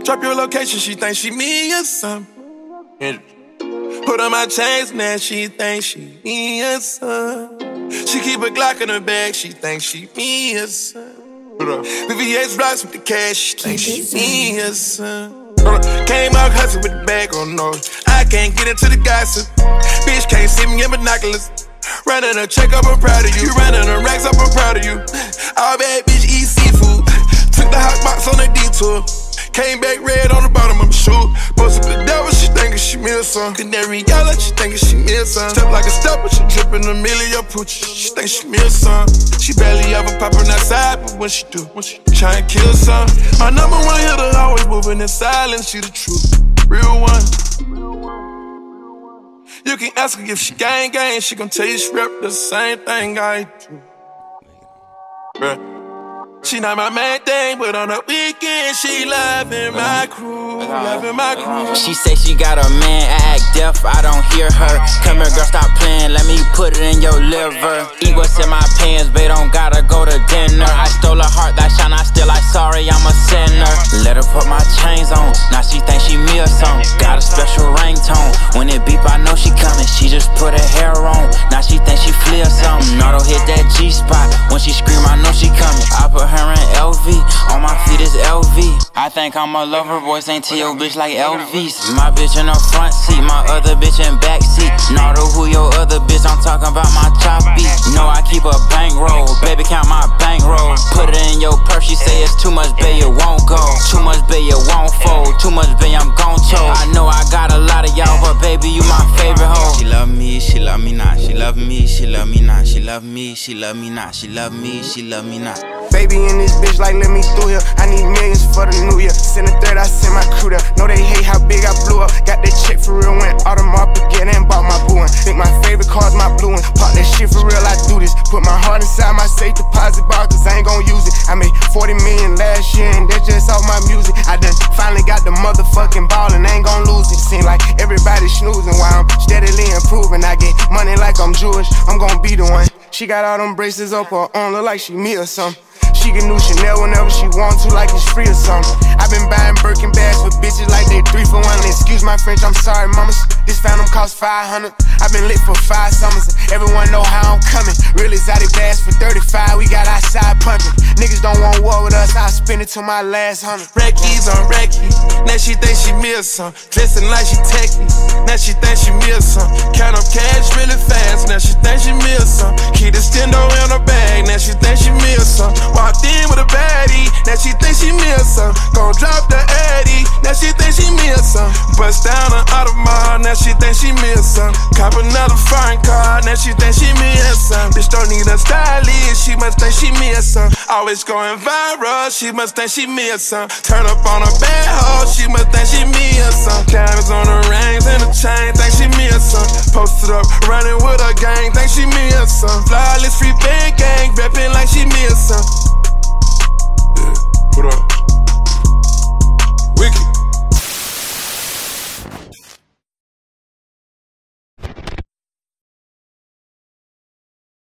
Drop your location, she think she me or something. Put on my chains, now she think she me or something. She keep a Glock in her bag, she think she me or something. VVS rocks with the cash, she think she me or something. Came out hustling with the bag on no. I can't get into the gossip. Bitch can't see me in binoculars. Running a check up, I'm proud of you. Running a racks up, I'm proud of you. All bad bitch eat seafood. Took the hot box on a detour. Came back red on the bottom of my shoe. Posted the devil, she thinkin' she me or something. Canary yellow, she thinkin' she me or something. Step like a stepper, she drippin' a million poochie. She think she me or something. She barely ever poppin' outside, but when she do, try and kill something. My number one hitter always moving in silence. She the truth, real one. You can ask her if she gang, she gon' tell you she rep the same thing I do. Bruh. She not my main thing, but on the weekend she loving my crew, loving my crew. She say she got a man, I act deaf, I don't hear her. Come here, girl, stop playing, let me put it in your liver. Eat what's in my pants, babe, don't gotta go to dinner. I stole her heart, that shine, I still like sorry, I'm a sinner. Let her put my chains on, now she think she me or something. Got a special ringtone, when it beep, I know she coming. She just put her hair on, now she think she flee or something. Auto hit that G-spot, when she scream, I know she coming. I put her in LV, on my feet is LV. I think I'm a lover boy, ain't to your bitch like Elvis. My bitch in the front seat, my other bitch in back seat. Nardo, who your other bitch? I'm talking about my choppy. No, I keep a bankroll, baby count my bankroll. Put it in your purse, she say it's too much, babe, it won't go. Too much, babe, it won't fold. Too much, babe, I'm gon' choke. I know I got a lot of y'all, but baby, you my favorite hoe. She love me, she love me not. She love me, she love me not. She love me, she love me not. She love me, she love me not. Baby in this bitch like let me through here. I need millions for the new year. Send a third, I send my crew there. Know they hate how big I blew up. Got that check for real, went Audemars Piguet and bought my boo one. Think my favorite car's my blue one. Pop that shit for real, I do this. Put my heart inside my safe deposit box, cause I ain't gon' use it. I made 40 million last year and that's just off my music. I done finally got the motherfucking ball and I ain't gon' lose it. Seem like everybody snoozing while I'm steadily improving. I get money like I'm Jewish, I'm gon' be the one. She got all them braces up her arm, look like she me or something. She get new Chanel whenever she want to, like it's free or something. I been buying Birkin bags for bitches like they 3 for 1. Excuse my French, I'm sorry, mamas. This Phantom cost 500. I been lit for 5 summers. Everyone know how I'm coming. Real exotic bags for 35. We got outside pumping. Niggas don't want war with us. I'll spend it till my last 100. Reckies on Reckie. Now she think she me or something. Dressing like she techie. Now she think she me or something. Count up cash really fast. Now she think she me or something. Keep the stendo in her bag. Now she think she me or something. Walked in with a baddie. Now she think she me or something. Gon' drop the Addy. Now she think she me or something. Bust down an Audemars. Now she think she me or something. Cop another foreign car. Now she think she me or something. Bitch don't need a stylist. She must think she me or something. Always going viral. She must think she me or something. Turn up on a bad hoe. She must think she me or something. Diamonds on the rings and the chain. Think she me or something. Posted up running with a gang. Think she me